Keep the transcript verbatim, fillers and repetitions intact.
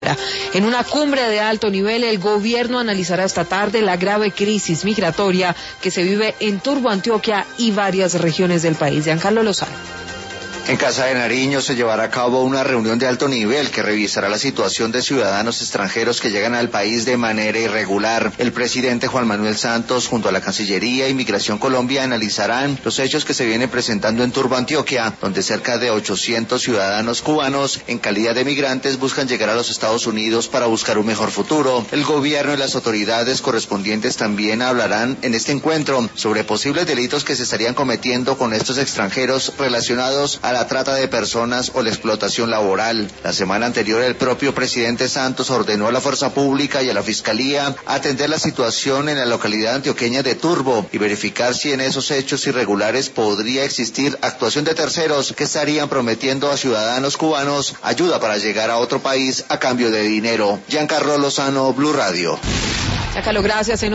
treinta. En una cumbre de alto nivel, el gobierno analizará esta tarde la grave crisis migratoria que se vive en Turbo, Antioquia y varias regiones del país. Giancarlo Lozano. En Casa de Nariño se llevará a cabo una reunión de alto nivel que revisará la situación de ciudadanos extranjeros que llegan al país de manera irregular. El presidente Juan Manuel Santos, junto a la Cancillería y Migración Colombia, analizarán los hechos que se vienen presentando en Turbo, Antioquia, donde cerca de ochocientos ciudadanos cubanos, en calidad de migrantes, buscan llegar a los Estados Unidos para buscar un mejor futuro. El gobierno y las autoridades correspondientes también hablarán en este encuentro sobre posibles delitos que se estarían cometiendo con estos extranjeros relacionados a la la trata de personas o la explotación laboral. La semana anterior, el propio presidente Santos ordenó a la Fuerza Pública y a la Fiscalía atender la situación en la localidad antioqueña de Turbo y verificar si en esos hechos irregulares podría existir actuación de terceros que estarían prometiendo a ciudadanos cubanos ayuda para llegar a otro país a cambio de dinero. Giancarlo Lozano, Blue Radio. Giancarlo, gracias.